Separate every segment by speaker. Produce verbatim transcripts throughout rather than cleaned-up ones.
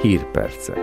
Speaker 1: Hírpercek.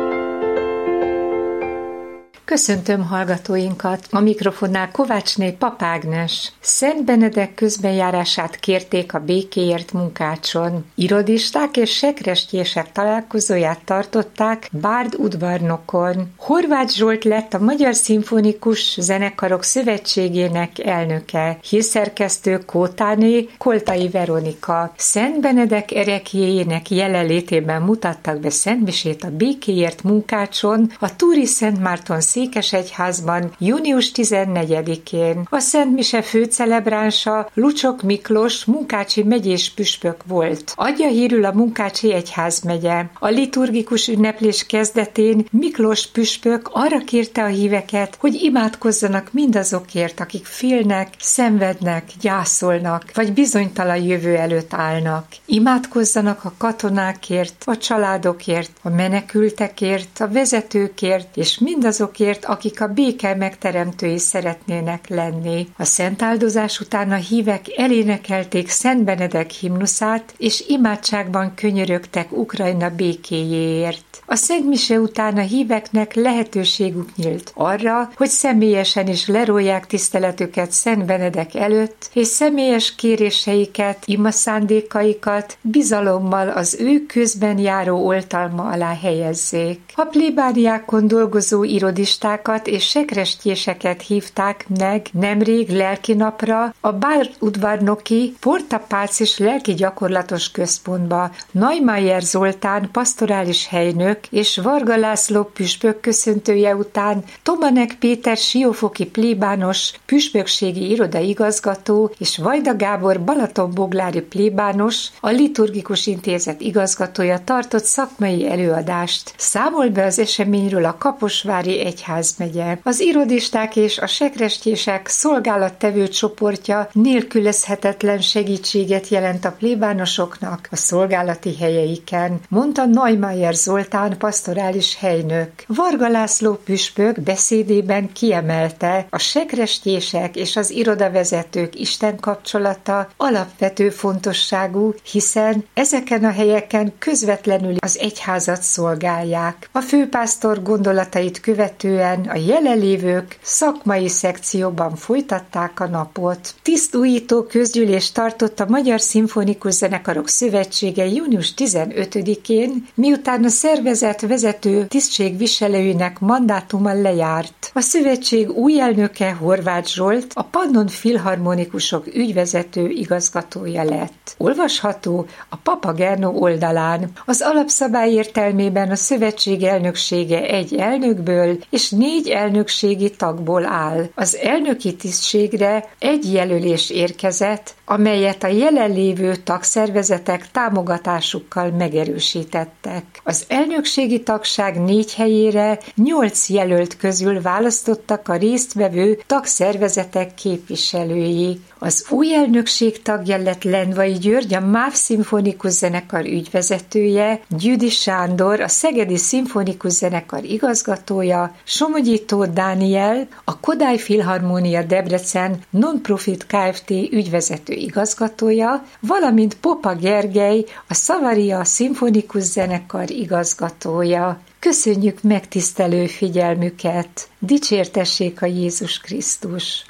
Speaker 2: Köszöntöm hallgatóinkat! A mikrofonnál Kovácsné Pap Ágnes. Szent Benedek közbenjárását kérték a békéért munkácson. Irodisták és sekrestyések találkozóját tartották Bárd udvarnokon. Horváth Zsolt lett a Magyar Szimfonikus Zenekarok Szövetségének elnöke. Hírszerkesztő Kótáné Koltai Veronika. Szent Benedek ereklyéjének jelenlétében mutattak be szentmisét a békéért munkácson a Túri Szent Márton Székesegyházban június tizennegyedikén. A Szent Mise főcelebránsa Lucsok Miklós munkácsi megyés püspök volt. Adja hírül a Munkácsi egyházmegye. A liturgikus ünneplés kezdetén Miklós püspök arra kérte a híveket, hogy imádkozzanak mindazokért, akik félnek, szenvednek, gyászolnak, vagy bizonytalan jövő előtt állnak. Imádkozzanak a katonákért, a családokért, a menekültekért, a vezetőkért, és mindazokért, akik a béke megteremtői szeretnének lenni. A szentáldozás után a hívek elénekelték Szent Benedek himnuszát, és imádságban könyörögtek Ukrajna békéjéért. A Szent Mise után a híveknek lehetőségük nyílt arra, hogy személyesen is lerólják tiszteletüket Szent Benedek előtt, és személyes kéréseiket, imaszándékaikat bizalommal az ő közben járó oltalma alá helyezzék. A plébániákon dolgozó irodistákat és sekrestyéseket hívták meg nemrég lelkinapra a Bárd udvarnoki Portapálcis lelki gyakorlatos központba. Neumayer Zoltán pastorális helynök és Varga László püspök köszöntője után Tomanek Péter siófoki plébános püspökségi irodaigazgató és Vajda Gábor balatonboglári plébános, a liturgikus intézet igazgatója tartott szakmai előadást. Számol be az eseményről a Kaposvári egyházmegye. Az irodisták és a sekrestyések szolgálattevő csoportja nélkülözhetetlen segítséget jelent a plébánosoknak a szolgálati helyeiken, mondta Neumayer Zoltán pastorális helynök. Varga László püspök beszédében kiemelte, a sekrestyések és az irodavezetők Isten kapcsolata alapvető fontosságú, hiszen ezeken a helyeken közvetlenül az egyházat szolgálják. A főpásztor gondolatait követően a jelenlévők szakmai szekcióban folytatták a napot. Tisztújító közgyűlést tartott a Magyar Szimfonikus Zenekarok Szövetsége június tizenötödikén, miután a szervezet vezető tisztségviselőinek mandátuma lejárt. A szövetség új elnöke Horváth Zsolt a Pannon Filharmonikusok ügyvezető igazgatója lett. Olvasható a Papagernó oldalán. Az alapszabály értelmében a szövetség elnöksége egy elnökből és négy elnökségi tagból áll. Az elnöki tisztségre egy jelölés érkezett, amelyet a jelenlévő tagszervezetek támogatásukkal megerősítettek. Az elnökségi tagság négy helyére nyolc jelölt közül választottak a résztvevő tagszervezetek képviselői. Az új elnökség tagja lett Lendvai György, a MÁV Szimfonikus Zenekar ügyvezetője, Gyüdi Sándor, a Szegedi Szimfonikus Zenekar igazgatója, Somogyi Tóth Dániel, a Kodály Filharmónia Debrecen Non-Profit Kft. Ügyvezető igazgatója, valamint Popa Gergely, a Szavaria Szimfonikus Zenekar igazgatója. Köszönjük megtisztelő figyelmüket! Dicsértessék a Jézus Krisztus!